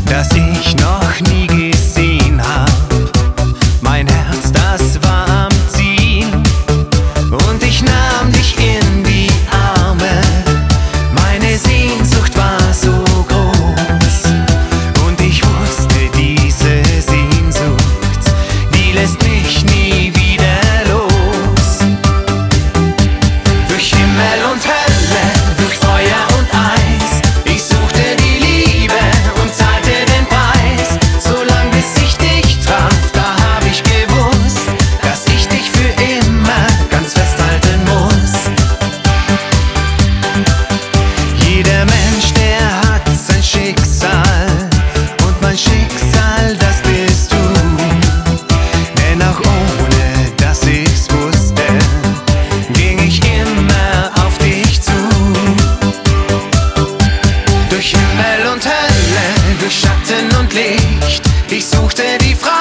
das ich noch nie gesehen hab. Mein Herz, das war am Ziehen und ich nahm dich in die Arme. Meine Sehnsucht war so groß und ich wusste, diese Sehnsucht, die lässt mich nie wieder los. Durch Himmel und Hölle, durch Feuer und Eis, ich suchte die Liebe und zahlte den Preis. Solang bis ich dich traf, da hab ich gewusst, dass ich dich für immer ganz festhalten muss. Jeder Mensch, der hat sein Schicksal und mein Schicksal, das bist du. Denn auch ohne, dass ich's wusste, ging ich immer auf dich zu. Durch Himmel und Hölle, durch Schatten und Licht, ich suchte die Frau.